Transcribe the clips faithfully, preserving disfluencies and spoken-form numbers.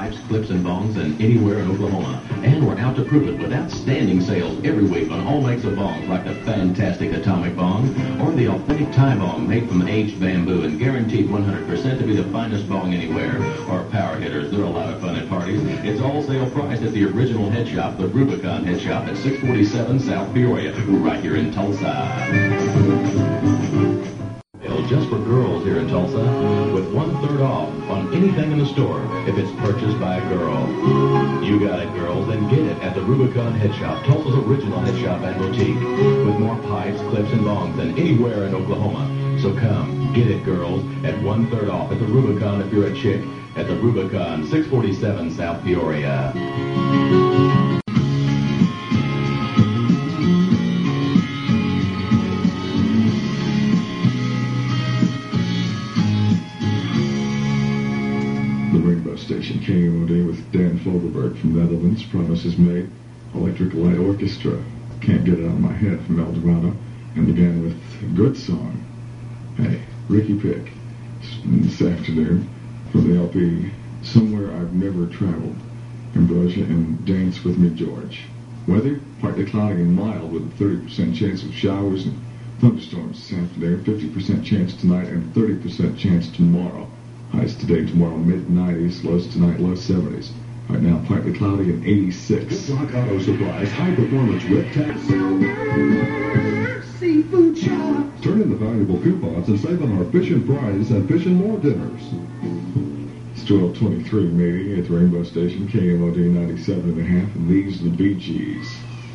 pipes, clips, and bongs than anywhere in Oklahoma. And we're out to prove it with outstanding sales every week on all makes of bongs, like the fantastic Atomic Bong or the authentic Thai Bong made from aged bamboo and guaranteed one hundred percent to be the finest bong anywhere. Or power hitters, they're a lot of fun at parties. It's all sale price at the original head shop, the Rubicon Head Shop at six forty-seven South Peoria, right here in Tulsa. Just for girls here in Tulsa, with one-third off on anything in the store if it's purchased by a girl. You got it, girls, then get it at the Rubicon Head Shop, Tulsa's original head shop and boutique, with more pipes, clips, and bongs than anywhere in Oklahoma. So come, get it, girls, at one-third off at the Rubicon if you're a chick, at the Rubicon, six forty-seven South Peoria. Station K M O D with Dan Fogelberg from Netherlands. Promises Made. Electric Light Orchestra. Can't Get It Out of My Head from El Dorado. And began with Good Song. Hey, Ricky Pick. This afternoon from the L P Somewhere I've Never Traveled. Ambrosia and Dance With Me, George. Weather, partly cloudy and mild with a thirty percent chance of showers and thunderstorms this afternoon. fifty percent chance tonight and thirty percent chance tomorrow. Highs today, tomorrow, mid nineties, lows tonight, low seventies. Right now, partly cloudy and eighty-six. Rock Auto Supplies high-performance whip tax seafood shop. Turn in the valuable coupons and save on our Fish and Fries and Fish and More dinners. It's twelve twenty-three meeting at the Rainbow Station, K M O D ninety-seven and a half, and these are the Bee Gees.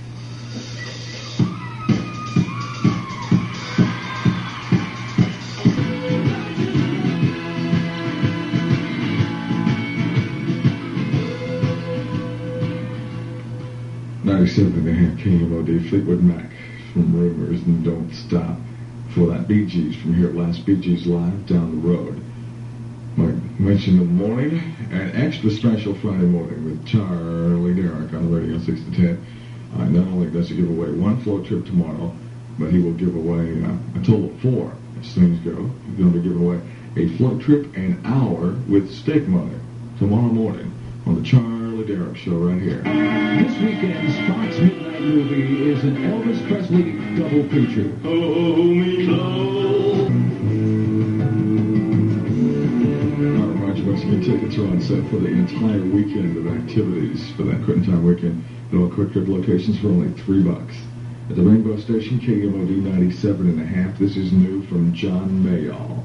ninety-seven and a half K M O D, Fleetwood Mac from Rumors and Don't Stop. For that, Bee Gees from here at last, Bee Gees Live down the road. Might mention the morning, an extra special Friday morning with Charlie Derrick on the radio six to ten. Uh, not only does he give away one float trip tomorrow, but he will give away uh, a total of four as things go. He's going to be giving away a float trip and hour with steak money tomorrow morning on the Charlie Derrick Show right here. This weekend's Fox Midnight Movie is an Elvis Presley double feature. Hold me close. I remind you once again, tickets are on sale for the entire weekend of activities for that Quitting Time weekend. At all Quick Trip locations for only three bucks. At the Rainbow Station, K M O D ninety-seven and a half. This is new from John Mayall.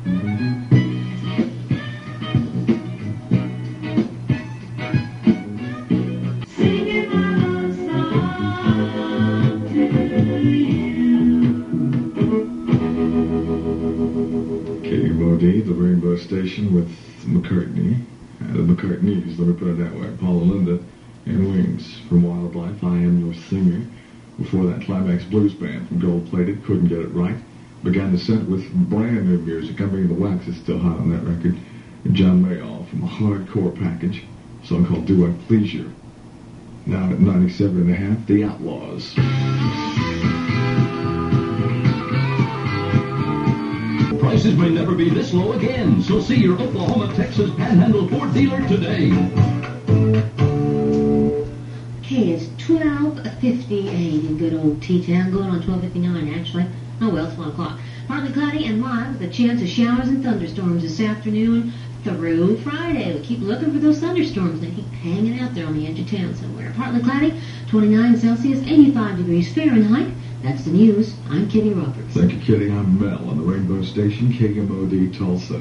The Rainbow Station with McCartney, uh, the McCartneys, let me put it that way, Paul and Linda, and Wings. From Wildlife, I Am Your Singer. Before that, Climax Blues Band from Gold Plated, Couldn't Get It Right. Began the set with brand new music. I mean, The Wax is still hot on that record. And John Mayall from a Hardcore Package, a song called Do I Please You. Now at ninety-seven and a half, The Outlaws. Prices may never be this low again, so see your Oklahoma, Texas Panhandle Ford dealer today. Okay, it's twelve fifty-eight in good old T-Town, going on twelve fifty-nine actually. Oh well, it's one o'clock. Partly cloudy and mild with a chance of showers and thunderstorms this afternoon through Friday. We keep looking for those thunderstorms. They keep hanging out there on the edge of town somewhere. Partly cloudy, twenty-nine Celsius, eighty-five degrees Fahrenheit. That's the news. I'm Kitty Roberts. Thank you, Kitty. I'm Mel on the Rainbow Station, K M O D Tulsa.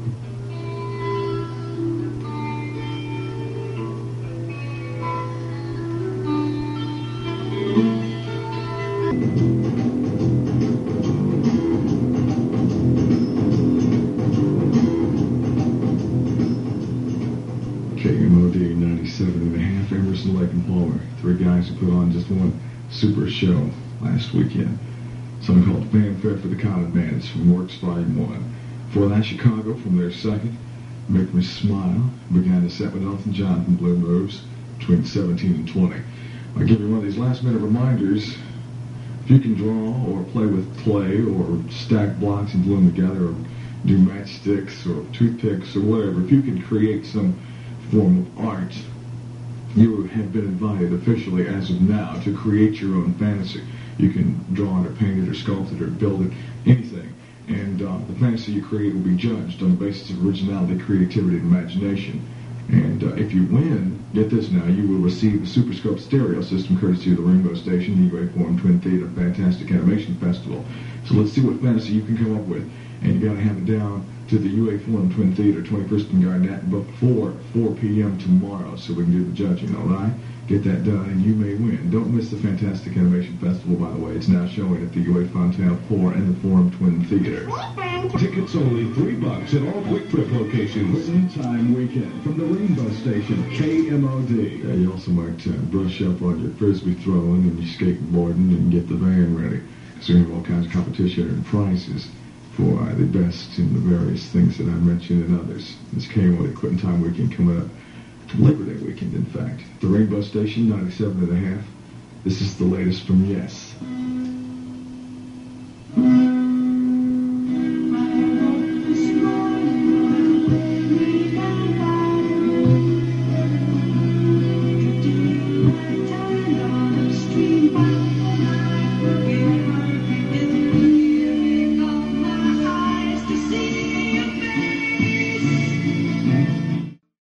K M O D ninety-seven and a half, Emerson, Lake and Palmer. Three guys who put on just one super show last weekend. Something called Fanfare for the Common Bands from Works Volume one. Before that, Chicago from their second, Make Me Smile, began the set with Elton John from Blue Moves between seventeen and twenty. I'll give you one of these last minute reminders. If you can draw or play with clay or stack blocks and glue them together or do matchsticks or toothpicks or whatever, if you can create some form of art. You have been invited officially as of now to create your own fantasy. You can draw it or paint it or sculpt it or build it, anything. And uh, the fantasy you create will be judged on the basis of originality, creativity, and imagination. And uh, if you win, get this now, you will receive the Super Scope stereo system courtesy of the Rainbow Station, the U A Forum Twin Theater Fantastic Animation Festival. So let's see what fantasy you can come up with. And you got to have it down to the U A Forum Twin Theater, twenty-first and Garnett, before four p.m. tomorrow, so we can do the judging, all right? Get that done, and you may win. Don't miss the Fantastic Animation Festival, by the way. It's now showing at the U A Fontana four and the Forum Twin Theater. Tickets only three bucks at all Quick Trip locations. Quitting Time Weekend from the Rainbow Station, K M O D. Yeah, you also might uh, brush up on your frisbee throwing and your skateboarding and get the van ready. So we have all kinds of competition and prizes for uh, the best in the various things that I mentioned and others. This K M O D Quitting Time Weekend coming up. Labor Day weekend, in fact. The Rainbow Station, ninety-seven and a half. This is the latest from Yes.